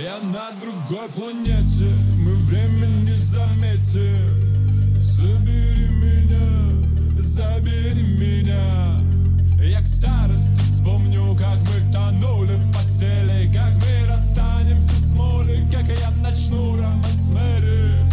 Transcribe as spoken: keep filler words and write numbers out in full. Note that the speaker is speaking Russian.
Я на другой планете, мы время не заметим. Забери меня, забери меня. Я к старости вспомню, как мы тонули в постели, как мы расстанемся с молью, как я начну роман с Мэри.